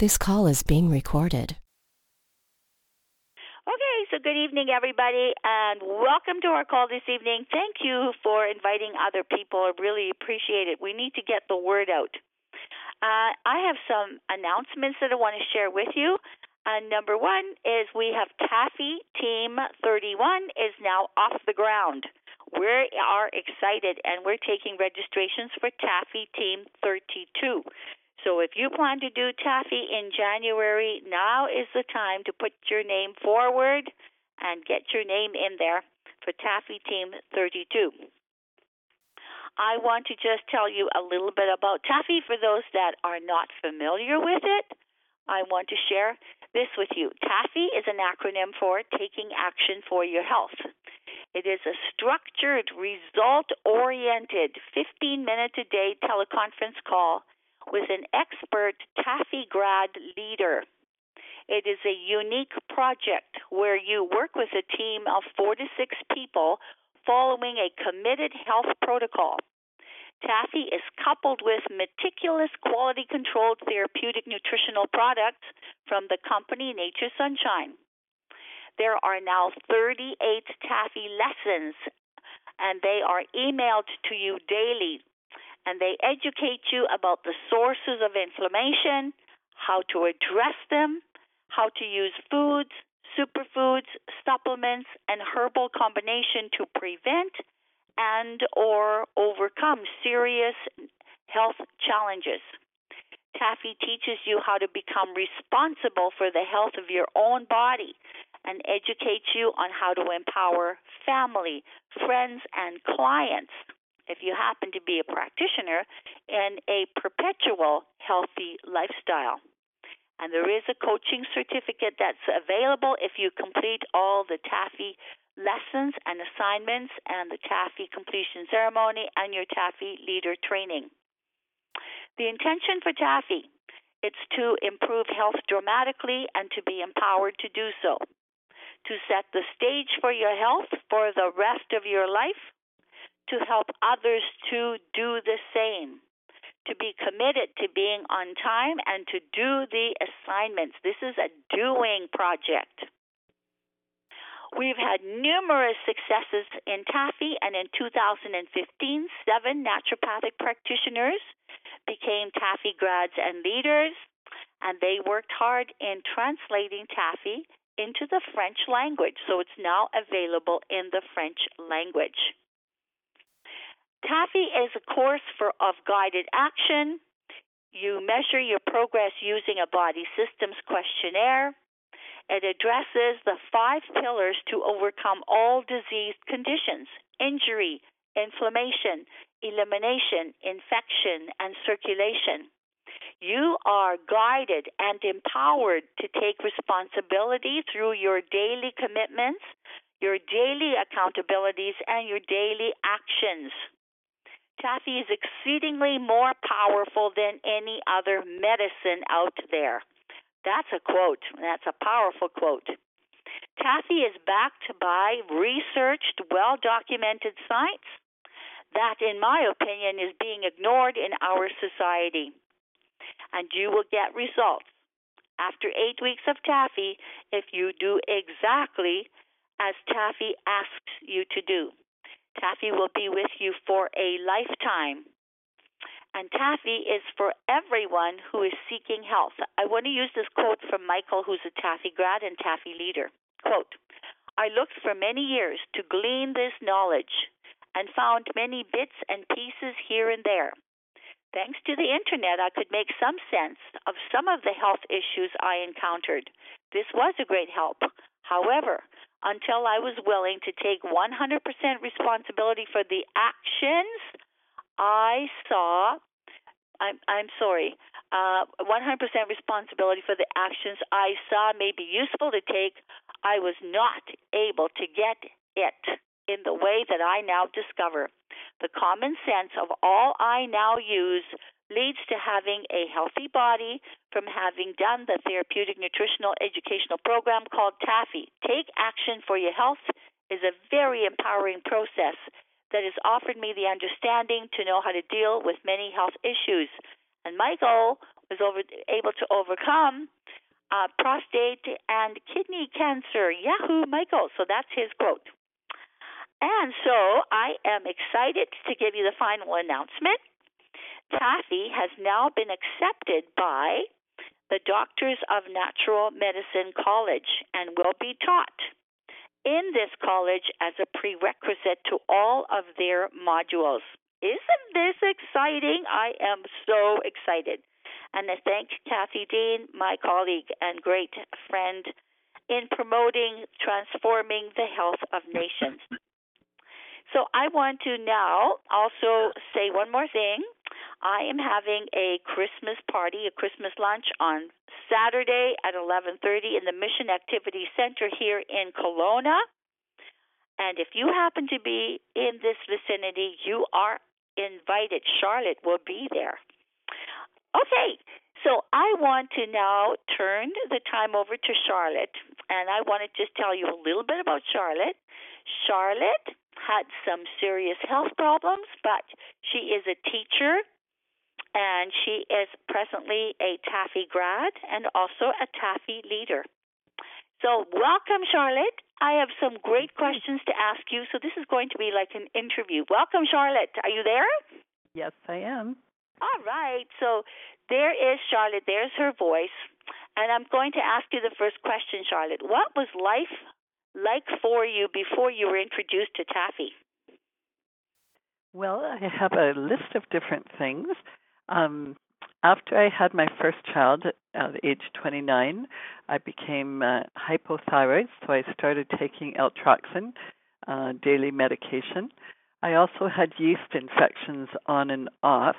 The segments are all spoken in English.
This call is being recorded. Okay, so good evening, everybody, and welcome to our call this evening. Thank you for inviting other people. I really appreciate it. We need to get the word out. I have some announcements that I want to share with you. Number one is we have Taffy Team 31 is now off the ground. We are excited, and we're taking registrations for Taffy Team 32. So if you plan to do Taffy in January, now is the time to put your name forward and get your name in there for Taffy Team 32. I want to just tell you a little bit about Taffy for those that are not familiar with it. I want to share this with you. Taffy is an acronym for Taking Action for Your Health. It is a structured, result-oriented, 15-minute-a-day teleconference call with an expert Taffy grad leader. It is a unique project where you work with a team of 4 to 6 people following a committed health protocol. Taffy is coupled with meticulous quality-controlled therapeutic nutritional products from the company Nature Sunshine. There are now 38 Taffy lessons, and they are emailed to you daily, and they educate you about the sources of inflammation, how to address them, how to use foods, superfoods, supplements, and herbal combination to prevent and or overcome serious health challenges. Taffy teaches you how to become responsible for the health of your own body and educates you on how to empower family, friends, and clients, if you happen to be a practitioner, in a perpetual healthy lifestyle. And there is a coaching certificate that's available if you complete all the Taffy lessons and assignments and the Taffy completion ceremony and your Taffy leader training. The intention for Taffy is to improve health dramatically and to be empowered to do so, to set the stage for your health for the rest of your life, to help others to do the same, to be committed to being on time and to do the assignments. This is a doing project. We've had numerous successes in Taffy, and in 2015, 7 naturopathic practitioners became Taffy grads and leaders, and they worked hard in translating Taffy into the French language, so it's now available in the French language. Taffy is a course of guided action. You measure your progress using a body systems questionnaire. It addresses the 5 pillars to overcome all disease conditions: injury, inflammation, elimination, infection, and circulation. You are guided and empowered to take responsibility through your daily commitments, your daily accountabilities, and your daily actions. Taffy is exceedingly more powerful than any other medicine out there. That's a quote. That's a powerful quote. Taffy is backed by researched, well-documented science that, in my opinion, is being ignored in our society. And you will get results after 8 weeks of Taffy if you do exactly as Taffy asks you to do. Taffy will be with you for a lifetime. And Taffy is for everyone who is seeking health. I want to use this quote from Michael, who's a Taffy grad and Taffy leader. Quote, "I looked for many years to glean this knowledge and found many bits and pieces here and there. Thanks to the internet, I could make some sense of some of the health issues I encountered. This was a great help. However, until I was willing to take 100% responsibility for the actions I saw, 100% responsibility for the actions I saw may be useful to take, I was not able to get it in the way that I now discover. The common sense of all I now use leads to having a healthy body from having done the therapeutic nutritional educational program called Taffy. Take action for your health is a very empowering process that has offered me the understanding to know how to deal with many health issues. And my goal able to overcome prostate and kidney cancer. Yahoo, Michael. So that's his quote. And so I am excited to give you the final announcement. Taffy has now been accepted by the Doctors of Natural Medicine College and will be taught in this college as a prerequisite to all of their modules. Isn't this exciting? I am so excited. And I thank Kathy Dean, my colleague and great friend, in promoting transforming the health of nations. So I want to now also say one more thing. I am having a Christmas party, a Christmas lunch on Saturday at 11:30 in the Mission Activity Center here in Kelowna. And if you happen to be in this vicinity, you are invited. Charlotte will be there. Okay, so I want to now turn the time over to Charlotte, and I want to just tell you a little bit about Charlotte. Charlotte had some serious health problems, but she is a teacher, and she is presently a Taffy grad and also a Taffy leader. So welcome, Charlotte. I have some great questions to ask you, so this is going to be like an interview. Welcome, Charlotte. Are you there? Yes, I am. All right. So there is Charlotte. There's her voice. And I'm going to ask you the first question, Charlotte. What was life like for you before you were introduced to Taffy? Well, I have a list of different things. After I had my first child at age 29, I became hypothyroid, so I started taking Eltroxin, daily medication. I also had yeast infections on and off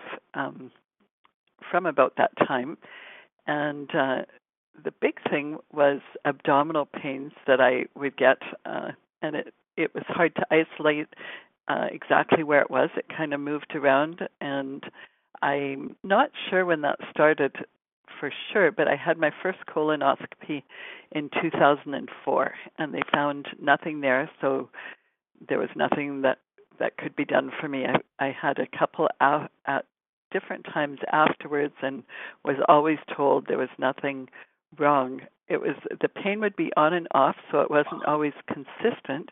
from about that time. And the big thing was abdominal pains that I would get, and it was hard to isolate exactly where it was. It kind of moved around, and I'm not sure when that started for sure, but I had my first colonoscopy in 2004, and they found nothing there, so there was nothing that could be done for me. I had a couple at different times afterwards and was always told there was nothing wrong. It was the pain would be on and off, so it wasn't always consistent,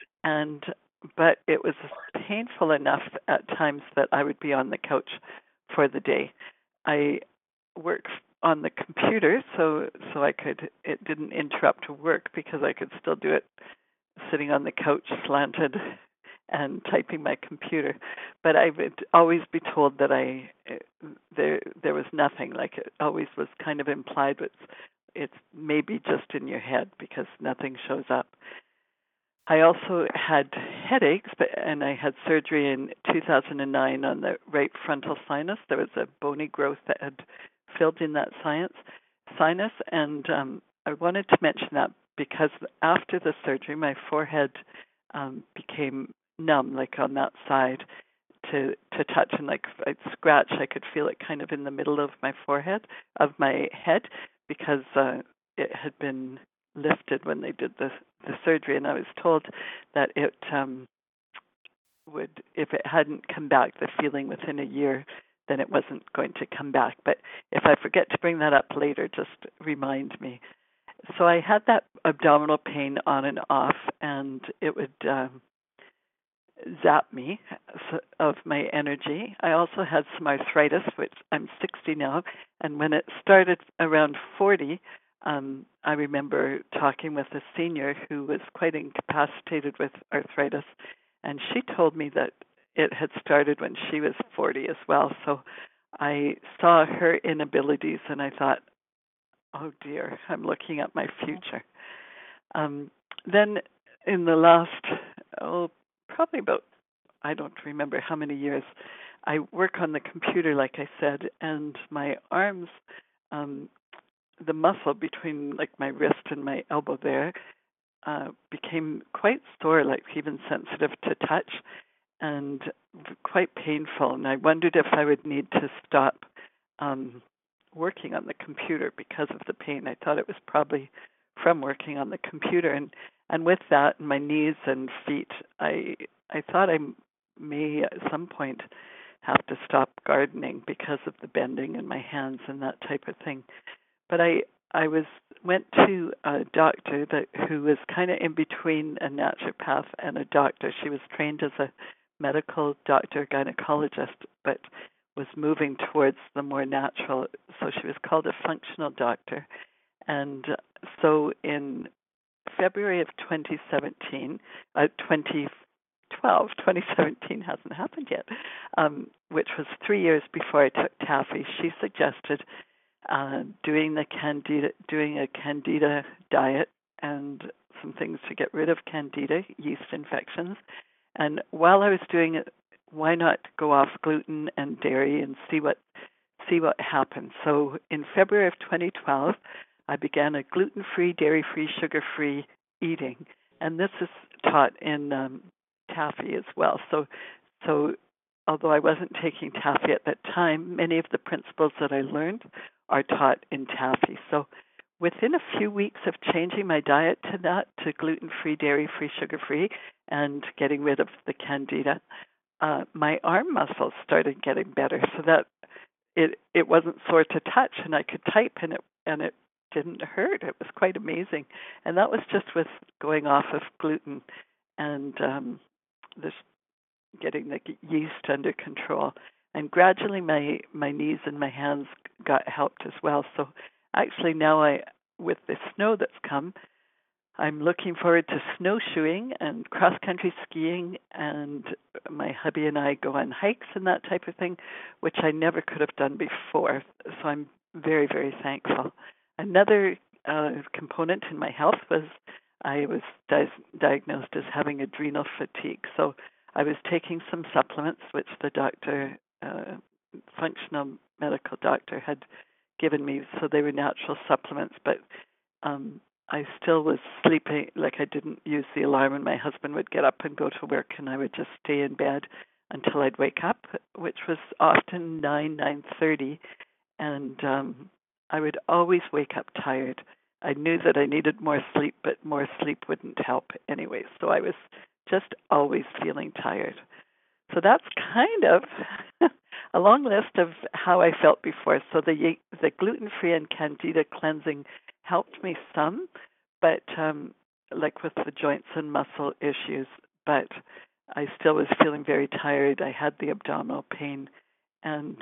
but it was painful enough at times that I would be on the couch for the day. I work on the computer, so it didn't interrupt work because I could still do it sitting on the couch slanted and typing my computer. But I would always be told that there was nothing. Like it always was kind of implied that it's maybe just in your head because nothing shows up. I also had headaches, and I had surgery in 2009 on the right frontal sinus. There was a bony growth that had filled in that sinus, and I wanted to mention that because after the surgery, my forehead became numb, like on that side, to touch, and like if I'd scratch, I could feel it kind of in the middle of my forehead, of my head, because it had been lifted when they did the surgery, and I was told that it would, if it hadn't come back, the feeling within a year, then it wasn't going to come back. But if I forget to bring that up later, just remind me. So I had that abdominal pain on and off, and it would zap me of my energy. I also had some arthritis, which I'm 60 now, and when it started around 40, I remember talking with a senior who was quite incapacitated with arthritis, and she told me that it had started when she was 40 as well. So I saw her inabilities, and I thought, oh dear, I'm looking at my future. Then in the last, probably about, I don't remember how many years, I work on the computer, like I said, and my arms, the muscle between like my wrist and my elbow there became quite sore, like even sensitive to touch, and quite painful. And I wondered if I would need to stop working on the computer because of the pain. I thought it was probably from working on the computer. And with that, my knees and feet, I thought I may at some point have to stop gardening because of the bending in my hands and that type of thing. But I went to a doctor who was kind of in between a naturopath and a doctor. She was trained as a medical doctor, gynecologist, but was moving towards the more natural. So she was called a functional doctor. And so in February of 2017, 2017 hasn't happened yet, which was 3 years before I took Taffy, she suggested doing a Candida diet and some things to get rid of Candida yeast infections. And while I was doing it, why not go off gluten and dairy and see what happened? So in February of 2012, I began a gluten-free, dairy-free, sugar-free eating, and this is taught in Taffy as well. So although I wasn't taking Taffy at that time, many of the principles that I learned are taught in Taffy. So within a few weeks of changing my diet to that, to gluten-free, dairy-free, sugar-free, and getting rid of the Candida, my arm muscles started getting better, so that it wasn't sore to touch, and I could type, and it didn't hurt. It was quite amazing, and that was just with going off of gluten and this getting the yeast under control. And gradually, my knees and my hands got helped as well. So actually, now with the snow that's come, I'm looking forward to snowshoeing and cross-country skiing, and my hubby and I go on hikes and that type of thing, which I never could have done before. So I'm very, very thankful. Another component in my health was I was diagnosed as having adrenal fatigue. So I was taking some supplements, which the doctor, functional medical doctor, had given me. So they were natural supplements, but I still was sleeping, like I didn't use the alarm, and my husband would get up and go to work, and I would just stay in bed until I'd wake up, which was often 9:30, and I would always wake up tired. I knew that I needed more sleep, but more sleep wouldn't help anyway, so I was just always feeling tired. So that's kind of a long list of how I felt before. So the gluten-free and Candida cleansing helped me some, but like with the joints and muscle issues, but I still was feeling very tired. I had the abdominal pain, and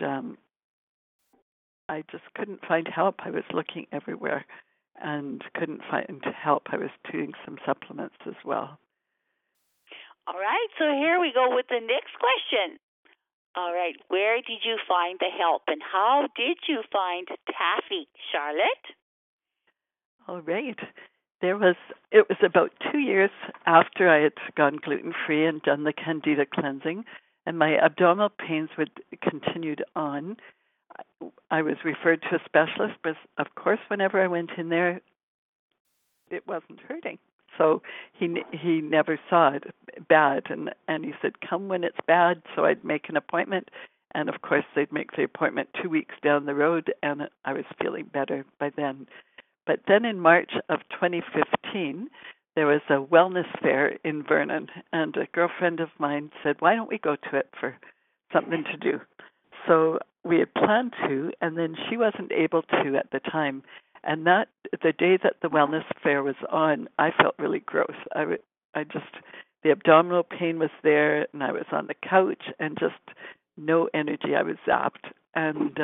I just couldn't find help. I was looking everywhere and couldn't find help. I was doing some supplements as well. All right, so here we go with the next question. All right, where did you find the help, and how did you find Taffy, Charlotte? All right. It was about 2 years after I had gone gluten-free and done the Candida cleansing, and my abdominal pains would continued on. I was referred to a specialist, but of course, whenever I went in there, it wasn't hurting. So he never saw it bad, and he said, come when it's bad. So I'd make an appointment, and of course, they'd make the appointment 2 weeks down the road, and I was feeling better by then. But then in March of 2015, there was a wellness fair in Vernon, and a girlfriend of mine said, why don't we go to it for something to do? So we had planned to, and then she wasn't able to at the time. And the day that the wellness fair was on, I felt really gross. The abdominal pain was there, and I was on the couch, and just no energy. I was zapped, and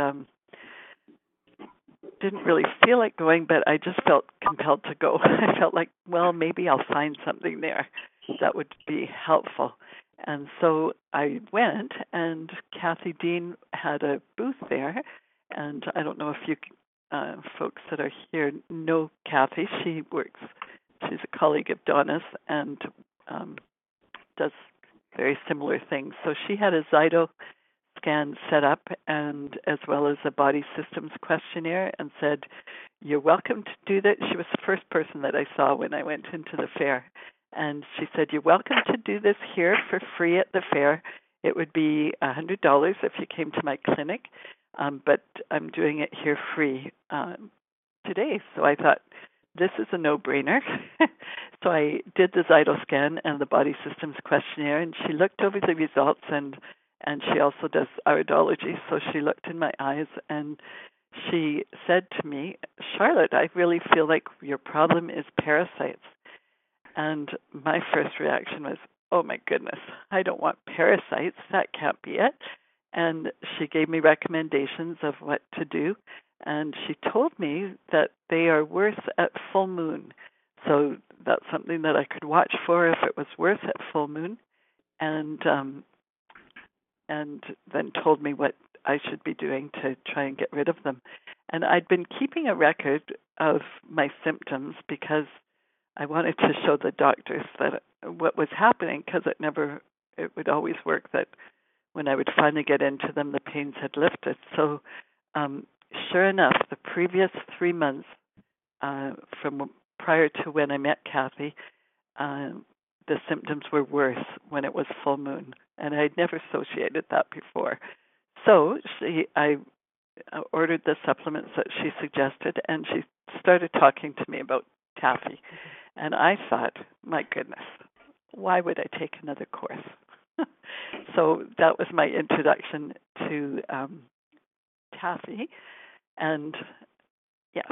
didn't really feel like going, but I just felt compelled to go. I felt like, well, maybe I'll find something there that would be helpful. And so I went, and Kathy Dean had a booth there, and I don't know if you folks that are here know Kathy. She's a colleague of Donna's and does very similar things. So she had a Zyto scan set up, and as well as a body systems questionnaire, and said, you're welcome to do that. She was the first person that I saw when I went into the fair. And she said, you're welcome to do this here for free at the fair. It would be $100 if you came to my clinic, but I'm doing it here free today. So I thought, this is a no-brainer. So I did the Zyto scan and the body systems questionnaire, and she looked over the results, and and she also does iridology. So she looked in my eyes and she said to me, Charlotte, I really feel like your problem is parasites. And my first reaction was, oh my goodness, I don't want parasites. That can't be it. And she gave me recommendations of what to do. And she told me that they are worse at full moon. So that's something that I could watch for if it was worse at full moon. And then told me what I should be doing to try and get rid of them. And I'd been keeping a record of my symptoms because I wanted to show the doctors that what was happening, because it would always work that when I would finally get into them, the pains had lifted. So sure enough, the previous 3 months from prior to when I met Kathy, the symptoms were worse when it was full moon, and I'd never associated that before. So I ordered the supplements that she suggested, and she started talking to me about Taffy. And I thought, my goodness, why would I take another course? So that was my introduction to Taffy, and yeah.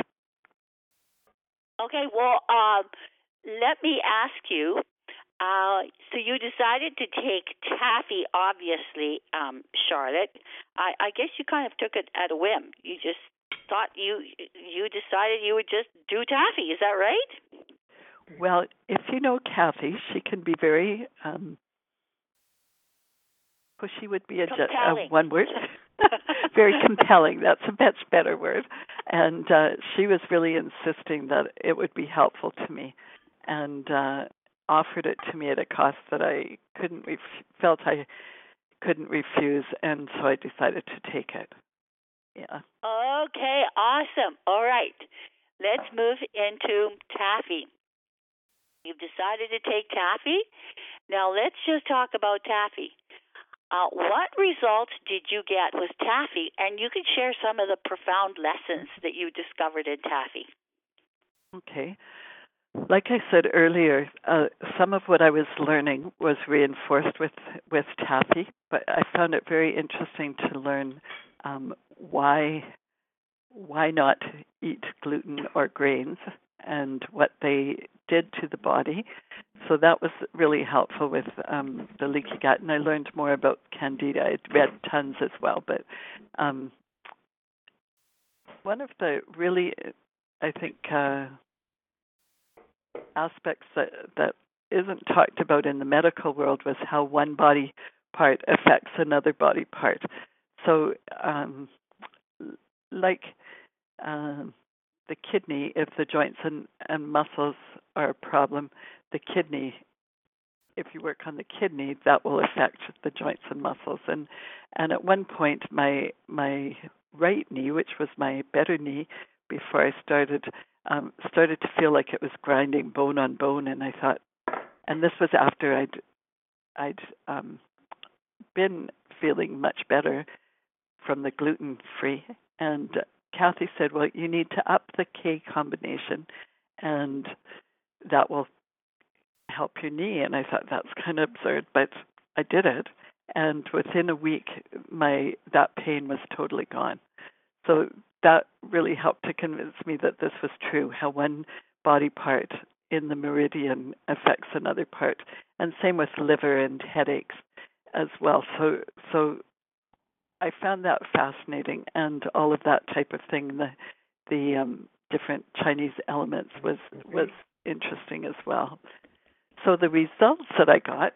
Okay, well, let me ask you. So you decided to take Taffy, obviously, Charlotte. I guess you kind of took it at a whim. You just thought you decided you would just do Taffy. Is that right? Well, if you know Kathy, she can be very pushy would be a one word. Very compelling. That's a much better word. And she was really insisting that it would be helpful to me, and offered it to me at a cost that I felt I couldn't refuse, and so I decided to take it. Yeah. Okay, awesome. All right, let's move into Taffy. You've decided to take Taffy. Now let's just talk about Taffy. What results did you get with Taffy? And you can share some of the profound lessons that you discovered in Taffy. Okay. Like I said earlier, some of what I was learning was reinforced with Taffy, but I found it very interesting to learn why not eat gluten or grains and what they did to the body. So that was really helpful with the leaky gut, and I learned more about Candida. I'd read tons as well, but one of the really, I think, aspects that isn't talked about in the medical world was how one body part affects another body part. So, like the kidney, if the joints and muscles are a problem, the kidney, if you work on the kidney, that will affect the joints and muscles. And at one point, my right knee, which was my better knee before I started to feel like it was grinding bone on bone. And I thought, and this was after I'd been feeling much better from the gluten-free. And Kathy said, well, you need to up the K combination, and that will help your knee. And I thought, that's kind of absurd, but I did it. And within a week, that pain was totally gone. So that really helped to convince me that this was true, how one body part in the meridian affects another part. And same with liver and headaches as well. So I found that fascinating, and all of that type of thing, the different Chinese elements was interesting as well. So the results that I got,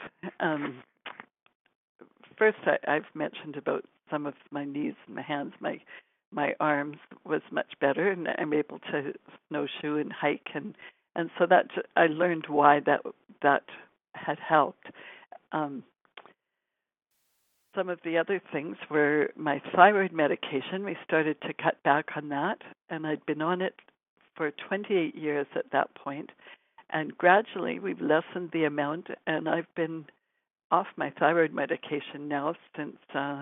first I've mentioned about some of my knees and my hands, my arms was much better, and I'm able to snowshoe and hike, and so that I learned why that had helped. Some of the other things were my thyroid medication. We started to cut back on that, and I'd been on it for 28 years at that point. And gradually we've lessened the amount, and I've been off my thyroid medication now since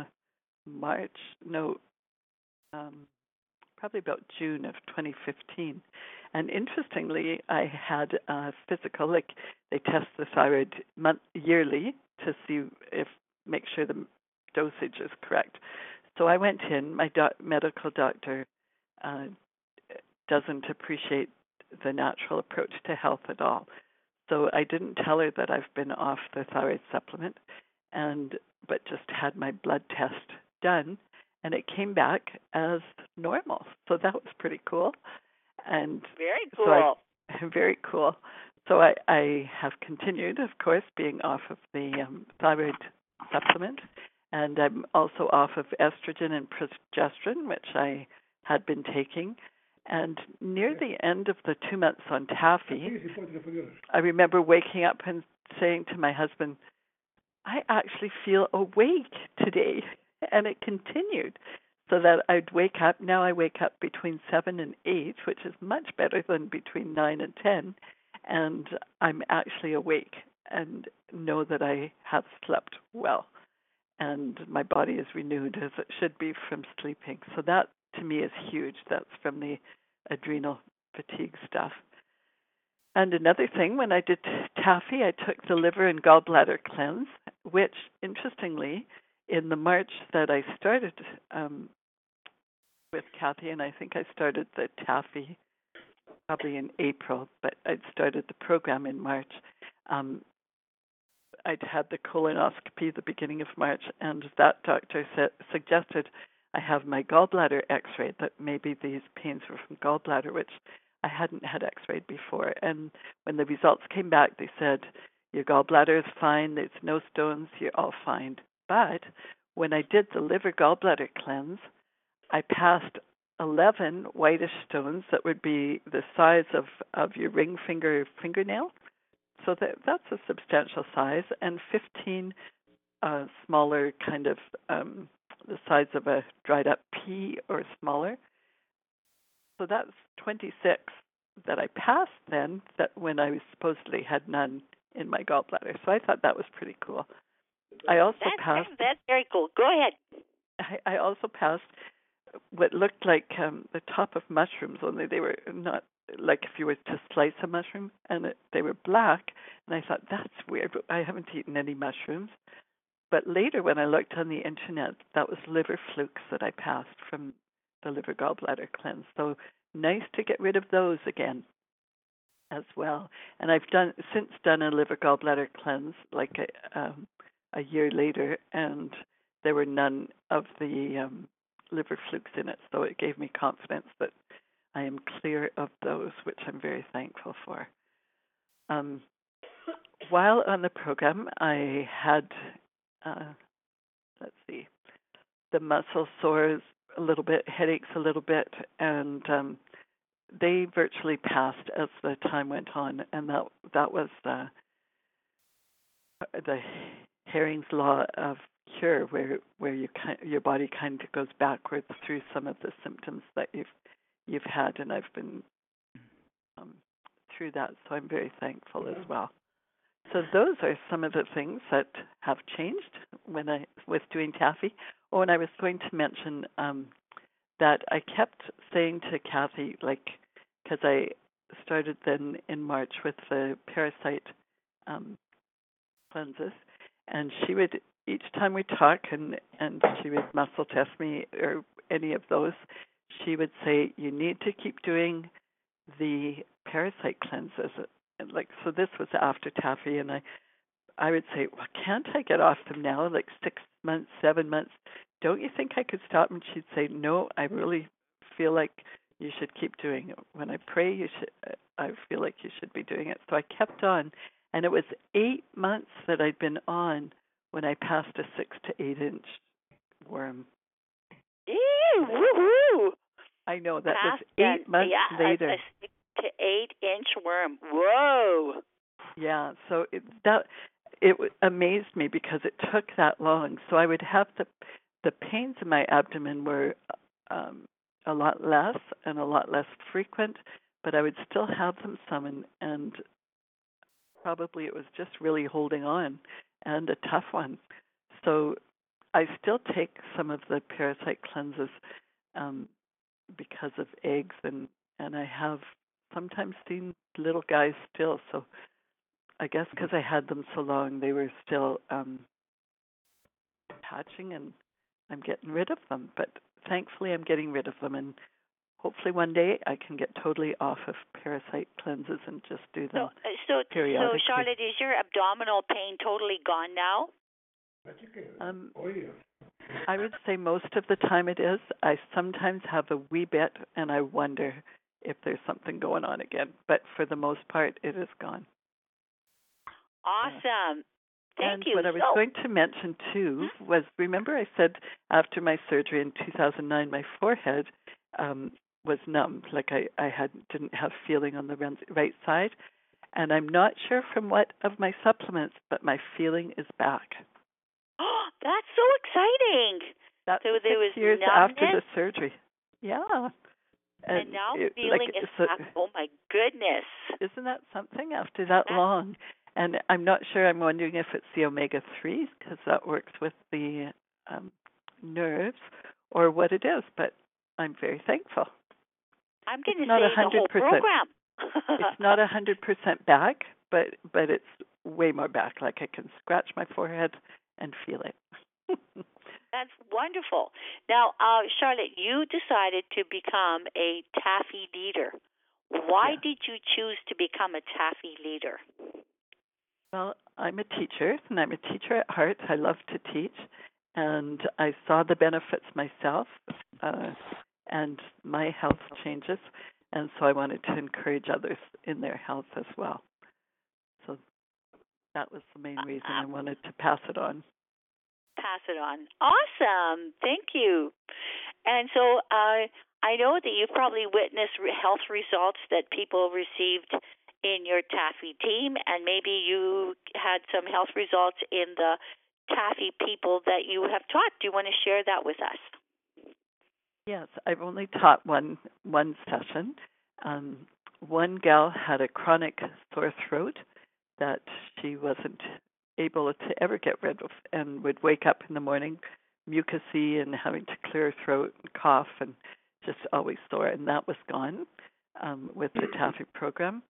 probably about June of 2015. And interestingly, I had a physical, like they test the thyroid yearly to see make sure the dosage is correct. So I went in. My medical doctor doesn't appreciate the natural approach to health at all. So I didn't tell her that I've been off the thyroid supplement, but just had my blood test done, and it came back as normal. So that was pretty cool. And very cool. Very cool. So I have continued, of course, being off of the thyroid supplement, and I'm also off of estrogen and progesterone, which I had been taking. And near the end of the 2 months on Taffy, I remember waking up and saying to my husband, I actually feel awake today. And it continued, so that I'd wake up. Now I wake up between 7 and 8, which is much better than between 9 and 10. And I'm actually awake and know that I have slept well. And my body is renewed as it should be from sleeping. So that, to me, is huge. That's from the adrenal fatigue stuff. And another thing, when I did Taffy, I took the liver and gallbladder cleanse, which, interestingly, in the March that I started with Kathy, and I think I started the Taffy probably in April, but I'd started the program in March. I'd had the colonoscopy the beginning of March, and that doctor suggested I have my gallbladder x-rayed, that maybe these pains were from gallbladder, which I hadn't had x-rayed before. And when the results came back, they said, your gallbladder is fine, there's no stones, you're all fine. But when I did the liver gallbladder cleanse, I passed 11 whitish stones that would be the size of your ring finger fingernail. So that's a substantial size, and 15 smaller, kind of the size of a dried up pea or smaller. So that's 26 that I passed then, that when I supposedly had none in my gallbladder. So I thought that was pretty cool. I also passed. That's very cool. Go ahead. I also passed what looked like the top of mushrooms, only they were not like if you were to slice a mushroom, and they were black. And I thought, that's weird. I haven't eaten any mushrooms. But later, when I looked on the internet, that was liver flukes that I passed from the liver gallbladder cleanse. So nice to get rid of those again as well. And I've since done a liver gallbladder cleanse like a year later, and there were none of the liver flukes in it. So it gave me confidence that I am clear of those, which I'm very thankful for. While on the program, I had, the muscle sores a little bit, headaches a little bit, and they virtually passed as the time went on. And that was the Hering's Law of Cure, where your body kind of goes backwards through some of the symptoms that you've had, and I've been through that, so I'm very thankful as well. So those are some of the things that have changed when I was doing Taffy. Oh, and I was going to mention that I kept saying to Kathy, because I started then in March with the parasite cleanses, and she would, each time we talk and she would muscle test me or any of those, she would say, you need to keep doing the parasite cleanses. And so this was after Taffy, and I would say, well, can't I get off them now, 6 months, 7 months? Don't you think I could stop? And she'd say, no, I really feel like you should keep doing it. When I pray, I feel like you should be doing it. So I kept on, and it was 8 months that I'd been on when I passed a 6 to 8 inch worm. Ew, woohoo! I know, that was 8 months later. A 6 to 8 inch worm. Whoa! Yeah, so it amazed me because it took that long. So I would have the pains in my abdomen were a lot less and a lot less frequent, but I would still have them some, and probably it was just really holding on, and a tough one. So I still take some of the parasite cleanses because of eggs, and I have sometimes seen little guys still. So I guess because I had them so long, they were still patching and I'm getting rid of them. But thankfully, I'm getting rid of them, and hopefully one day I can get totally off of parasite cleanses and just do them periodically. So Charlotte, is your abdominal pain totally gone now? I would say most of the time it is. I sometimes have a wee bit, and I wonder if there's something going on again. But for the most part, it is gone. Awesome. Thank you. And what I was going to mention, too, was, remember I said after my surgery in 2009, my forehead was numb, like I didn't have feeling on the right side. And I'm not sure from what of my supplements, but my feeling is back. Oh, that's so exciting. That's so 6 there was years numbness, after the surgery. Yeah. And now feeling is back. Oh, my goodness. Isn't that something after that long? And I'm not sure. I'm wondering if it's the omega-3, because that works with the nerves, or what it is. But I'm very thankful. I'm going to say the whole program. It's not 100% back, but it's way more back. Like I can scratch my forehead and feel it. That's wonderful. Now, Charlotte, you decided to become a Taffy leader. Why did you choose to become a Taffy leader? Well, I'm a teacher, and I'm a teacher at heart. I love to teach, and I saw the benefits myself and my health changes, and so I wanted to encourage others in their health as well. So that was the main reason I wanted to pass it on. Pass it on. Awesome. Thank you. And so I know that you've probably witnessed health results that people received in your Taffy team, and maybe you had some health results in the Taffy people that you have taught. Do you want to share that with us? Yes, I've only taught one session. One gal had a chronic sore throat that she wasn't able to ever get rid of, and would wake up in the morning mucousy and having to clear her throat and cough and just always sore, and that was gone with the Taffy program.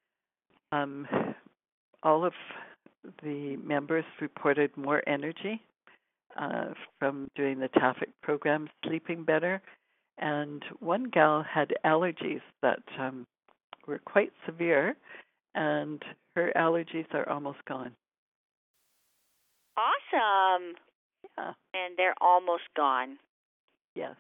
All of the members reported more energy from doing the Taffy program, sleeping better, and one gal had allergies that were quite severe, and her allergies are almost gone. Awesome. Yeah. And they're almost gone. Yes.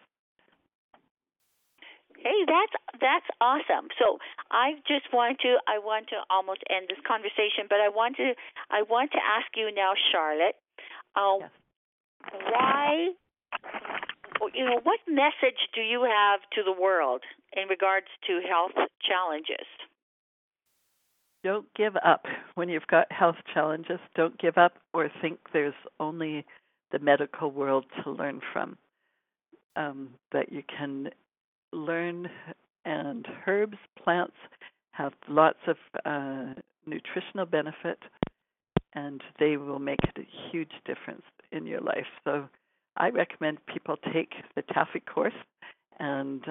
Hey, that's awesome. So I want to almost end this conversation, but I want to ask you now, Charlotte, Yes. why, what message do you have to the world in regards to health challenges? Don't give up. When you've got health challenges, don't give up or think there's only the medical world to learn from. That you can learn, and herbs, plants have lots of nutritional benefit, and they will make a huge difference in your life. So I recommend people take the Taffy course and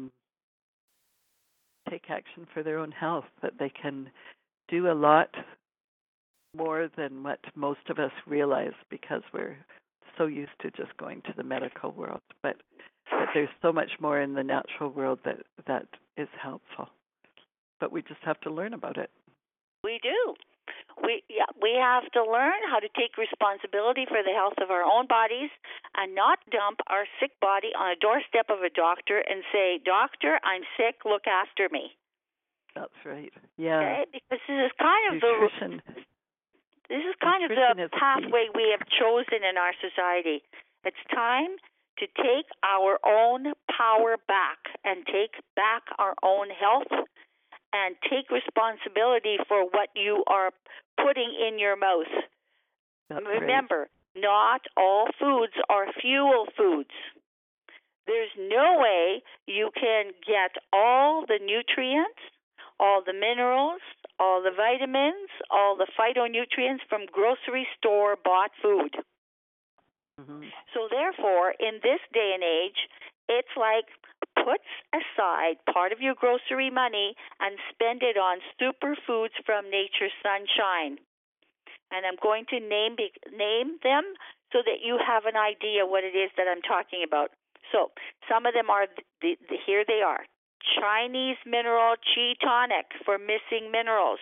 take action for their own health, that they can do a lot more than what most of us realize, because we're so used to just going to the medical world. But there's so much more in the natural world that is helpful. But we just have to learn about it. We do. We have to learn how to take responsibility for the health of our own bodies and not dump our sick body on a doorstep of a doctor and say, "Doctor, I'm sick, look after me." That's right. Yeah. Okay? Because this is kind of nutrition. the pathway we have chosen in our society. It's time to take our own power back and take back our own health and take responsibility for what you are putting in your mouth. That's Remember, not all foods are fuel foods. There's no way you can get all the nutrients, all the minerals, all the vitamins, all the phytonutrients from grocery store bought food. Mm-hmm. So therefore, in this day and age, it's like put aside part of your grocery money and spend it on superfoods from nature's sunshine. And I'm going to name them so that you have an idea what it is that I'm talking about. So some of them are, here they are. Chinese mineral Qi tonic for missing minerals.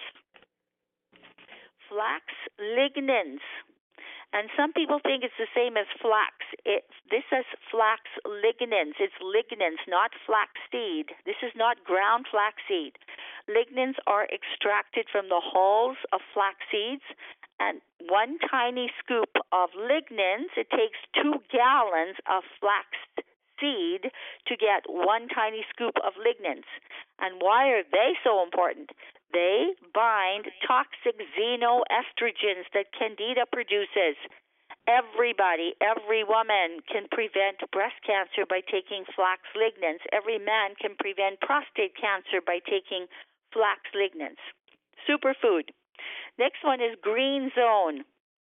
Flax lignans. And some people think it's the same as flax. This says flax lignans. It's lignans, not flaxseed. This is not ground flaxseed. Lignans are extracted from the hulls of flax seeds, and one tiny scoop of lignans, it takes 2 gallons of flax seed to get one tiny scoop of lignans. And why are they so important? They bind toxic xenoestrogens that Candida produces. Everybody, every woman can prevent breast cancer by taking flax lignans. Every man can prevent prostate cancer by taking flax lignans. Superfood. Next one is Green Zone.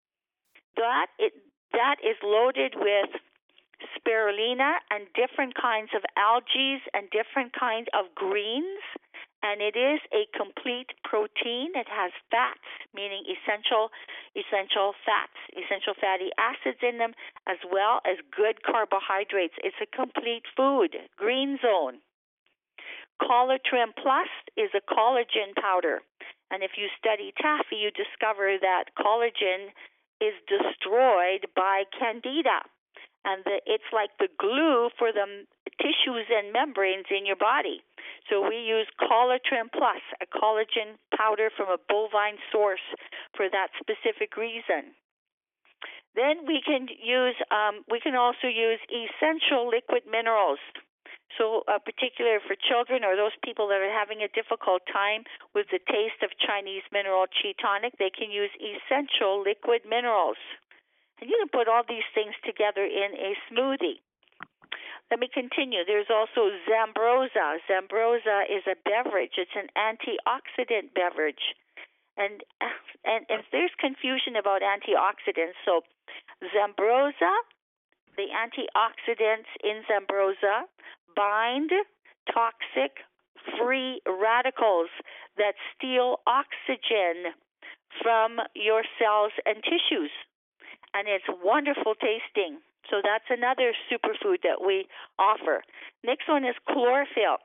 That is loaded with spirulina and different kinds of algae and different kinds of greens, and it is a complete protein. It has fats, meaning essential fats, essential fatty acids in them, as well as good carbohydrates. It's a complete food. Green Zone. Collagen Plus is a collagen powder, and if you study taffy, you discover that collagen is destroyed by Candida. And it's like the glue for the tissues and membranes in your body. So we use Collagen Plus, a collagen powder from a bovine source for that specific reason. Then we can also use essential liquid minerals. So particular for children or those people that are having a difficult time with the taste of Chinese mineral Qi tonic, they can use essential liquid minerals. And you can put all these things together in a smoothie. Let me continue. There's also Zambroza. Zambroza is a beverage. It's an antioxidant beverage. And if there's confusion about antioxidants, so Zambroza, the antioxidants in Zambroza bind toxic free radicals that steal oxygen from your cells and tissues. And it's wonderful tasting. So that's another superfood that we offer. Next one is chlorophyll.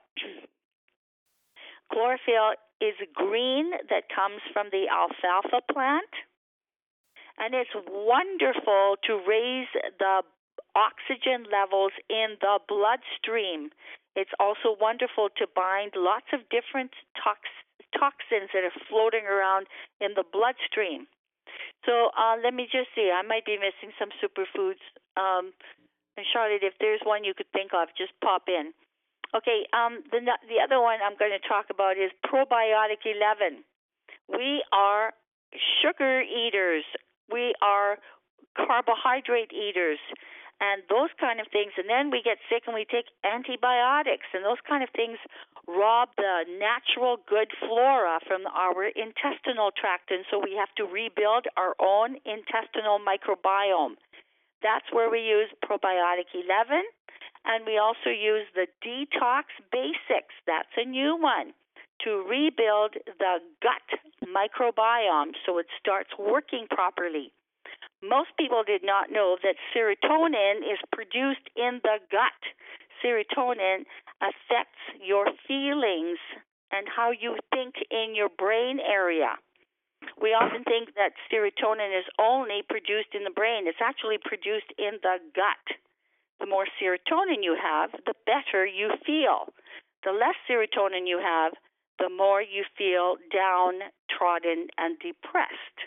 Chlorophyll is green that comes from the alfalfa plant. And it's wonderful to raise the oxygen levels in the bloodstream. It's also wonderful to bind lots of different toxins that are floating around in the bloodstream. So let me just see. I might be missing some superfoods. And Charlotte, if there's one you could think of, just pop in. Okay, the other one I'm going to talk about is Probiotic 11. We are sugar eaters. We are carbohydrate eaters and those kind of things. And then we get sick and we take antibiotics, and those kind of things rob the natural good flora from our intestinal tract, and so we have to rebuild our own intestinal microbiome. That's where we use Probiotic 11, and we also use the Detox Basics. That's a new one to rebuild the gut microbiome so it starts working properly. Most people did not know that serotonin is produced in the gut. Serotonin affects your feelings and how you think in your brain area. We often think that serotonin is only produced in the brain. It's actually produced in the gut. The more serotonin you have, the better you feel. The less serotonin you have, the more you feel downtrodden and depressed.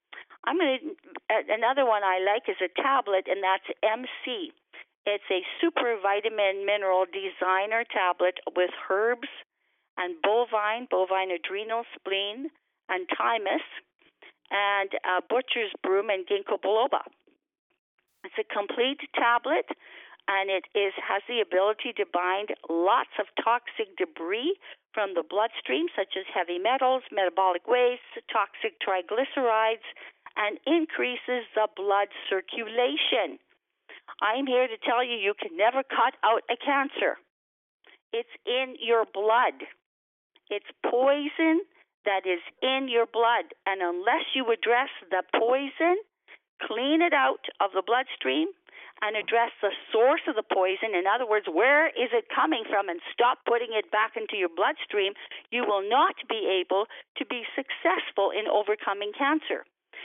Another one I like is a tablet, and that's MC. It's a super vitamin mineral designer tablet with herbs and bovine adrenal, spleen, and thymus, and butcher's broom and ginkgo biloba. It's a complete tablet, and it has the ability to bind lots of toxic debris from the bloodstream, such as heavy metals, metabolic waste, toxic triglycerides, and increases the blood circulation. I'm here to tell you, you can never cut out a cancer. It's in your blood. It's poison that is in your blood. And unless you address the poison, clean it out of the bloodstream and address the source of the poison. In other words, where is it coming from, and stop putting it back into your bloodstream, you will not be able to be successful in overcoming cancer.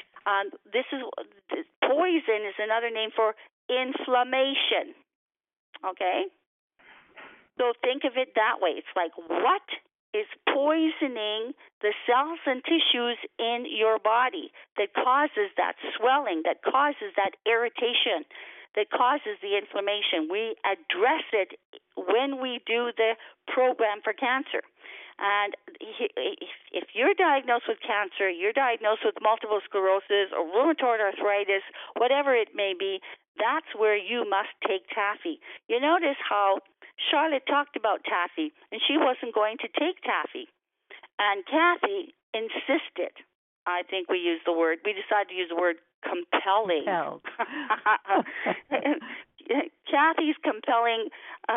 Poison is another name for inflammation. Okay? So think of it that way. It's like, what is poisoning the cells and tissues in your body that causes that swelling, that causes that irritation, that causes the inflammation? We address it when we do the program for cancer. And if you're diagnosed with cancer, you're diagnosed with multiple sclerosis or rheumatoid arthritis, whatever it may be, that's where you must take Taffy. You notice how Charlotte talked about Taffy, and she wasn't going to take Taffy. And Kathy insisted. I think we decided to use the word compelling. Kathy's compelling,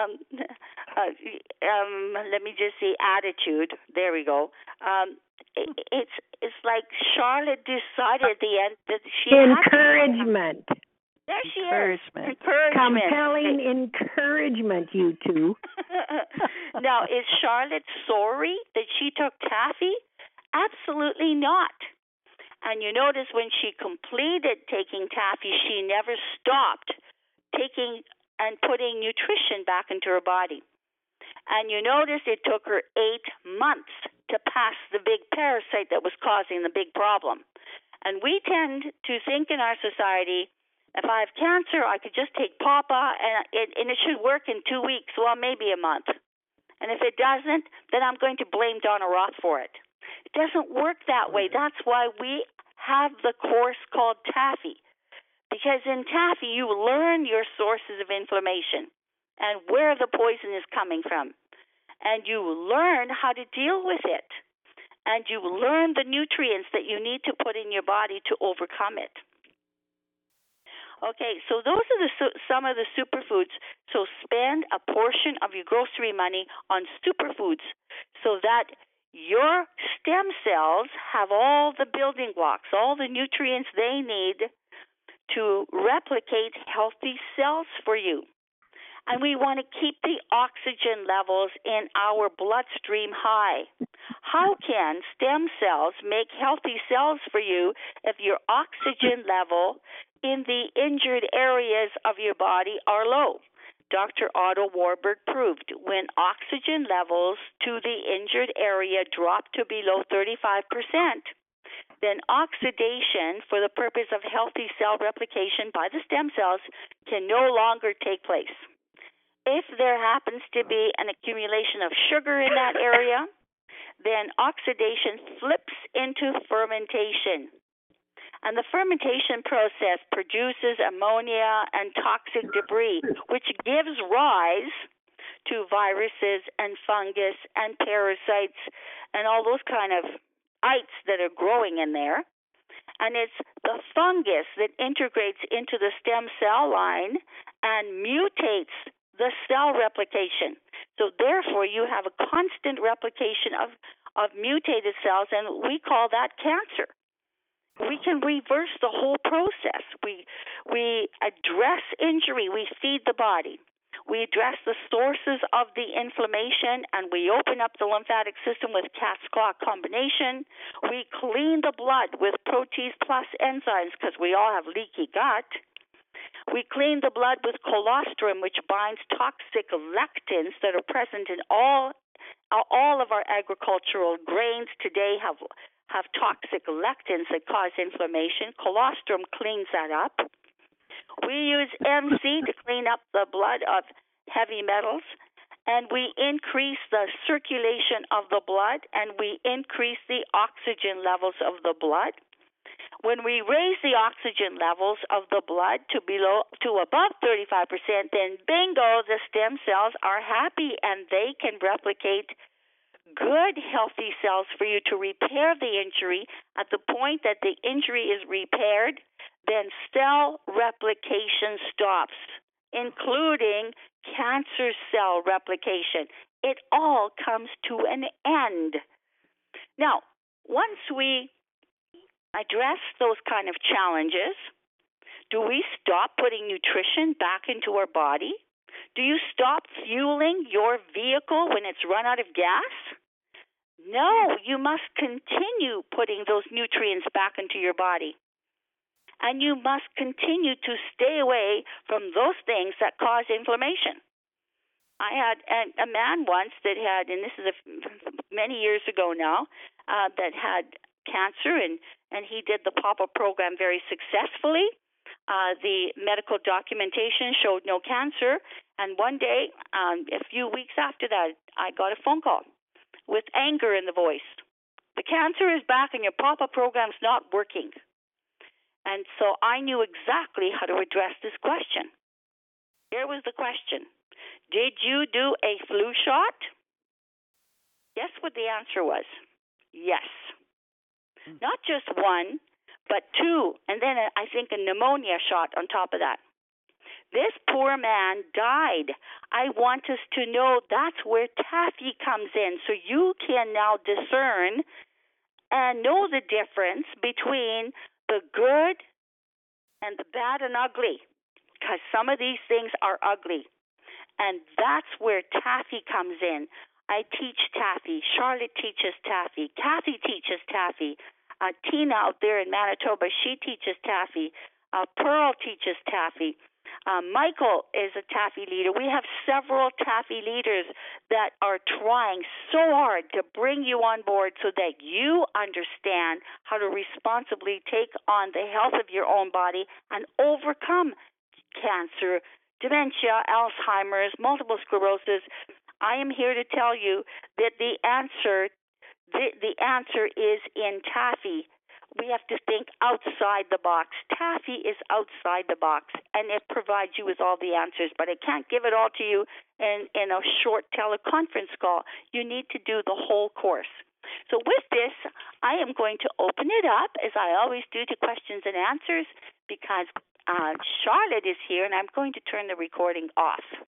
let me just say, attitude. There we go. It's like Charlotte decided at the end that she encouragement. There she is. Encouragement. Compelling encouragement, you two. Now, is Charlotte sorry that she took Taffy? Absolutely not. And you notice when she completed taking Taffy, she never stopped taking and putting nutrition back into her body. And you notice it took her 8 months to pass the big parasite that was causing the big problem. And we tend to think in our society, if I have cancer, I could just take Papa and it should work in 2 weeks, well, maybe a month. And if it doesn't, then I'm going to blame Donna Roth for it. It doesn't work that way. That's why we have the course called Taffy. Because in Taffy, you learn your sources of inflammation and where the poison is coming from. And you learn how to deal with it. And you learn the nutrients that you need to put in your body to overcome it. Okay, so those are some of the superfoods. So spend a portion of your grocery money on superfoods so that your stem cells have all the building blocks, all the nutrients they need to replicate healthy cells for you. And we want to keep the oxygen levels in our bloodstream high. How can stem cells make healthy cells for you if your oxygen level in the injured areas of your body are low? Dr. Otto Warburg proved when oxygen levels to the injured area drop to below 35%, then oxidation for the purpose of healthy cell replication by the stem cells can no longer take place. If there happens to be an accumulation of sugar in that area, then oxidation flips into fermentation. And the fermentation process produces ammonia and toxic debris, which gives rise to viruses and fungus and parasites and all those kind of ites that are growing in there. And it's the fungus that integrates into the stem cell line and mutates the cell replication. So therefore, you have a constant replication of mutated cells, and we call that cancer. We can reverse the whole process. We address injury. We feed the body. We address the sources of the inflammation, and we open up the lymphatic system with cat's claw combination. We clean the blood with Protease Plus enzymes because we all have leaky gut. We clean the blood with colostrum, which binds toxic lectins that are present in all of our agricultural grains today have toxic lectins that cause inflammation. Colostrum cleans that up. We use MC to clean up the blood of heavy metals, and we increase the circulation of the blood, and we increase the oxygen levels of the blood. When we raise the oxygen levels of the blood to above 35%, then bingo, the stem cells are happy and they can replicate good, healthy cells for you to repair the injury. At the point that the injury is repaired, then cell replication stops, including cancer cell replication. It all comes to an end. Now, once we address those kind of challenges, Do we stop putting nutrition back into our body? Do you stop fueling your vehicle when it's run out of gas? No, you must continue putting those nutrients back into your body. And you must continue to stay away from those things that cause inflammation. I had a man once that had, and this is many years ago now, that had cancer, and he did the Pop-Up program very successfully. The medical documentation showed no cancer, and one day, a few weeks after that, I got a phone call with anger in the voice. The cancer is back and your Pop-Up program's not working. And so I knew exactly how to address this question. Here was the question. Did you do a flu shot? Guess what the answer was? Yes. Not just one, but two, and then I think a pneumonia shot on top of that. This poor man died. I want us to know that's where Taffy comes in, so you can now discern and know the difference between the good and the bad and ugly, because some of these things are ugly. And that's where Taffy comes in. I teach Taffy. Charlotte teaches Taffy. Kathy teaches Taffy. Tina out there in Manitoba, she teaches Taffy. Pearl teaches Taffy. Michael is a Taffy leader. We have several Taffy leaders that are trying so hard to bring you on board so that you understand how to responsibly take on the health of your own body and overcome cancer, dementia, Alzheimer's, multiple sclerosis. I am here to tell you that the answer is in Taffy. We have to think outside the box. Taffy is outside the box, and it provides you with all the answers, but I can't give it all to you in a short teleconference call. You need to do the whole course. So with this, I am going to open it up, as I always do, to questions and answers, because Charlotte is here, and I'm going to turn the recording off.